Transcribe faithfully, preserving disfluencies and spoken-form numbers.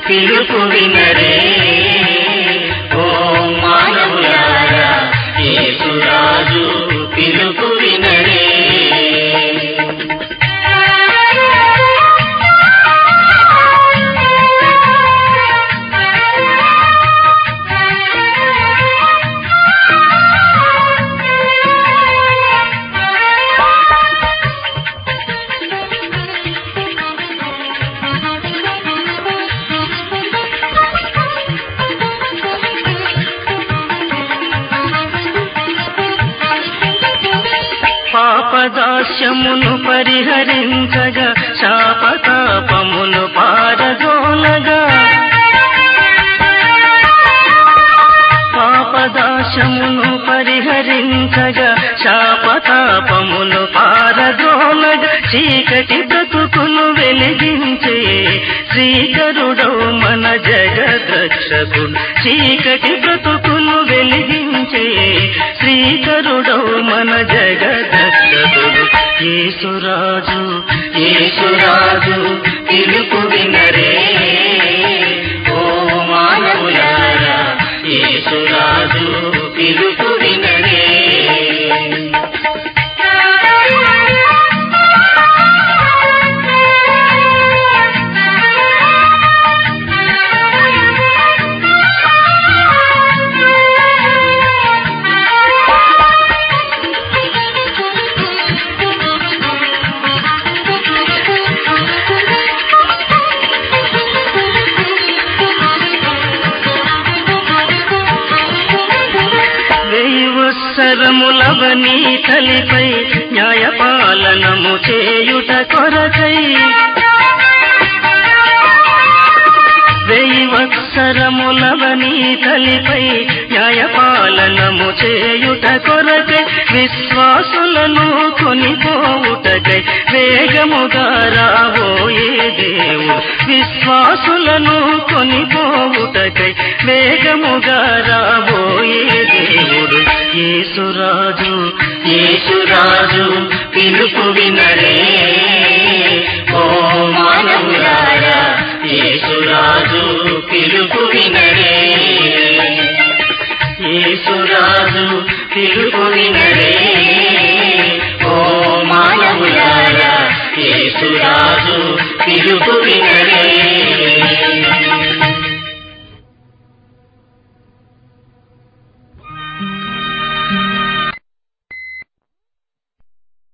పిలుపు వినరే ఓ మానవులారా యేసురాజు పిలుపు వినరే పాపదాస్యమును పరిహరించగా శాపతాపమును పారదోలగా పాపదాస్యమును పరిహరించగా శాపతాపమును పారదోలగా చీకటి బ్రతుకును వెలిగించే శ్రీకరుడౌ మన జగద్రక్షకుడు చీకటి బ్రతుకును వెలిగించే శ్రీకరుడౌ మన జగద్రక్షకుడు యేసురాజు యేసురాజు పిలుపు వినరే ఓ మానవులారా యేసురాజు పిలుపు వినరే సంవత్సరములవని తలిపై న్యాయపాలనము చేయుట కొరకై వెయ్యి వత్సరములవని తలిపై న్యాయపాలనము చేయుట కొరకై విశ్వాసులను కొనిపోవుటకై వేగముగా రాబోయే దేవుడు విశ్వాసులను కొనిపోవుటకై వేగముగా రాబోయే దేవుడు యేసురాజు యేసురాజు పిలుపు వినరే ఓ మానవులారా యేసురాజు పిలుపు వినరే యేసురాజు పిలుపు వినరే ఓ మానవులారా యేసురాజు పిలుపు వినరే